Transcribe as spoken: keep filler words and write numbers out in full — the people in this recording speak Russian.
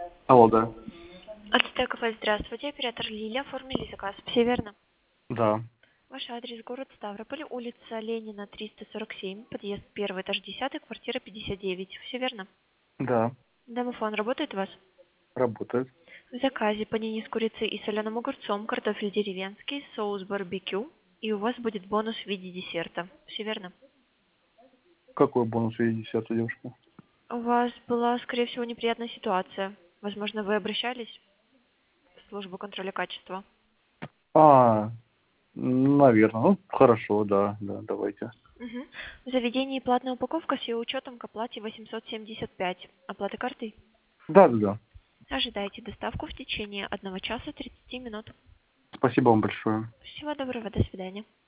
Алло, да. Ацтек кафе, здравствуйте. Оператор Лилия. Оформили заказ. Все верно? Да. Ваш адрес город Ставрополь, улица Ленина, триста сорок семь, подъезд первый, этаж десятый, квартира пятьдесят девять. Все верно? Да. Домофон работает у вас? Работает. В заказе панини с курицей и соленым огурцом, картофель деревенский, соус барбекю. И у вас будет бонус в виде десерта. Все верно? Какой бонус в виде десерта, девушка? У вас была, скорее всего, неприятная ситуация. Возможно, вы обращались в службу контроля качества. А, наверное. Ну, хорошо, да, да, давайте. Мгм. В заведении платная упаковка с ее учетом к оплате восемьсот семьдесят пять. Оплата картой? Да, да, да. Ожидайте доставку в течение одного часа тридцати минут. Спасибо вам большое. Всего доброго, до свидания.